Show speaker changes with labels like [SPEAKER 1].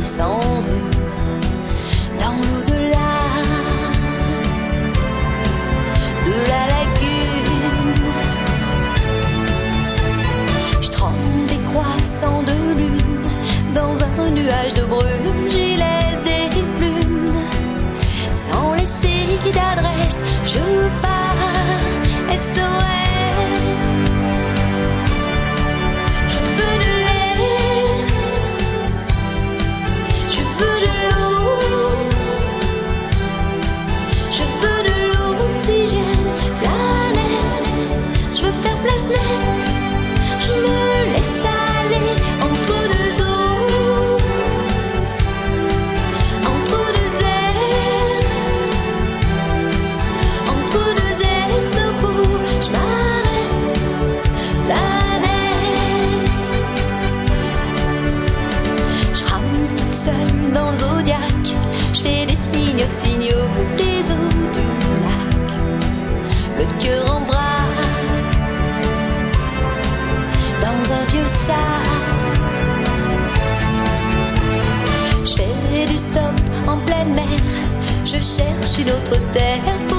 [SPEAKER 1] sans brume, dans l'au-delà de la lagune. Je trempe des croissants de lune dans un nuage de brume. J'y laisse des plumes sans laisser d'adresse. Je pars SOS. Je me laisse aller entre deux eaux, entre deux airs d'un pot. Je m'arrête, planète. Je rame toute seule dans le zodiaque. Je fais des signes, signaux les eaux du lac, le cœur en bras. Dans un vieux sac, je fais du stop en pleine mer. Je cherche une autre terre.